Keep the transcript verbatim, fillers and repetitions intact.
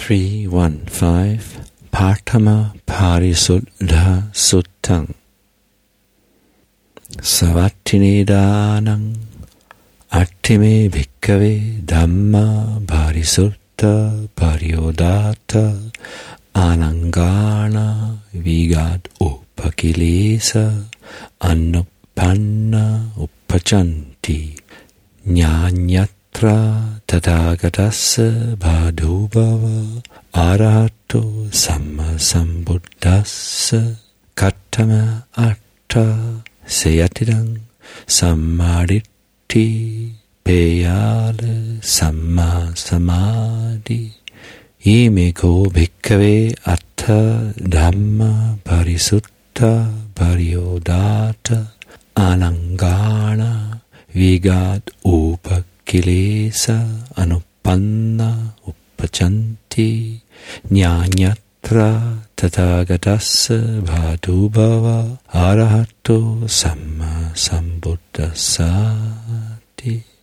three one five Partama Parisuddha Suttang Savattinedanang Attime Bhikkave Dhamma Parisutta Pariyodata Anangana Vigad Upakilesa Anuppanna Uppachanti Jnanyatra Tathagatassa Bhadubhava Arahato Samma Sambuddhassa Kattama Atta Seyatidang Sammaditthi Peyala Samma Samadhi Imeko Bhikkave Atta Dhamma Parisutta Pariyodata Anangana Vigad Upakilesa Anuppanna Uppachanti Jnanyatra Tathagatassa Bhadubhava Arahato Samma Sambuddhassa.